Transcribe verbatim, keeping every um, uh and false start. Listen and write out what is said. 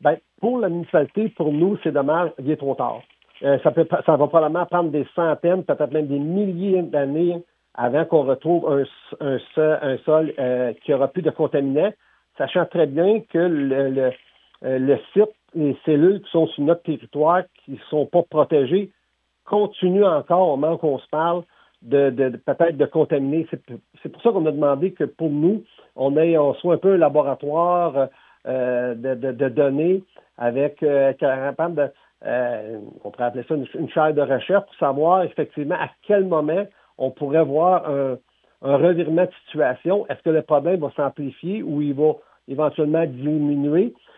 Ben, pour la municipalité, pour nous, c'est dommage, il est trop tard. Euh, ça, peut, ça va probablement prendre des centaines, peut-être même des milliers d'années avant qu'on retrouve un, un sol, un sol euh, qui aura plus de contaminants, sachant très bien que le, le, euh, le site, les cellules qui sont sur notre territoire, qui ne sont pas protégées, continuent encore, au moment qu'on se parle, de, de, de peut-être de contaminer. C'est, c'est pour ça qu'on a demandé que pour nous, on ait on soit un peu un laboratoire euh, de, de, de données avec euh, capable de euh, on pourrait appeler ça une, une chaire de recherche pour savoir effectivement à quel moment on pourrait voir un, un revirement de situation. Est-ce que le problème va s'amplifier ou il va éventuellement diminuer?